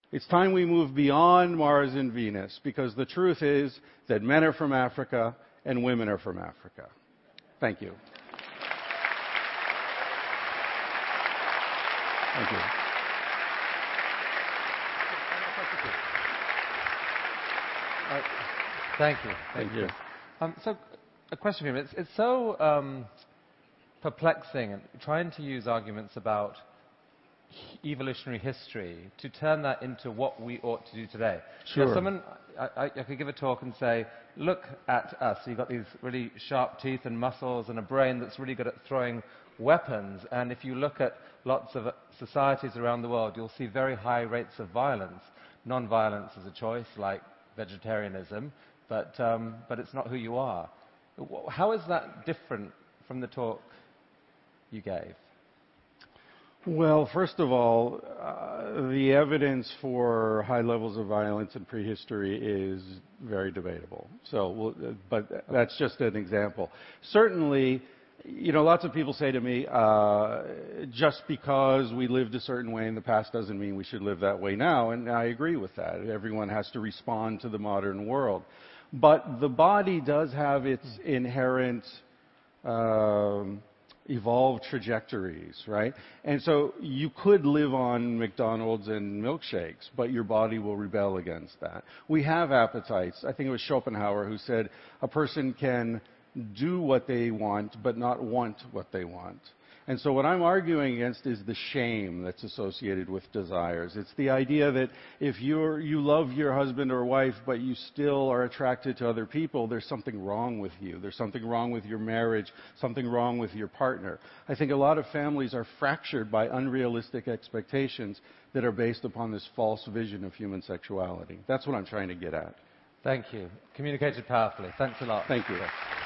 It's time we move beyond Mars and Venus, because the truth is that men are from Africa and women are from Africa. Thank you. Thank you. Thank you. Thank you. So, a question for you. It's so perplexing and trying to use arguments about evolutionary history to turn that into what we ought to do today. Sure. You know, I could give a talk and say, look at us. You've got these really sharp teeth and muscles and a brain that's really good at throwing weapons. And if you look at lots of societies around the world, you'll see very high rates of violence. Non-violence is a choice, like vegetarianism, but it's not who you are. How is that different from the talk you gave? Well, first of all, the evidence for high levels of violence in prehistory is very debatable. But that's just an example. Certainly, you know, lots of people say to me, just because we lived a certain way in the past doesn't mean we should live that way now, and I agree with that. Everyone has to respond to the modern world. But the body does have its inherent evolved trajectories, right? And so you could live on McDonald's and milkshakes, but your body will rebel against that. We have appetites. I think it was Schopenhauer who said a person can do what they want, but not want what they want. And so what I'm arguing against is the shame that's associated with desires. It's the idea that if you love your husband or wife, but you still are attracted to other people, there's something wrong with you. There's something wrong with your marriage, something wrong with your partner. I think a lot of families are fractured by unrealistic expectations that are based upon this false vision of human sexuality. That's what I'm trying to get at. Thank you. Communicated powerfully. Thanks a lot. Thank you.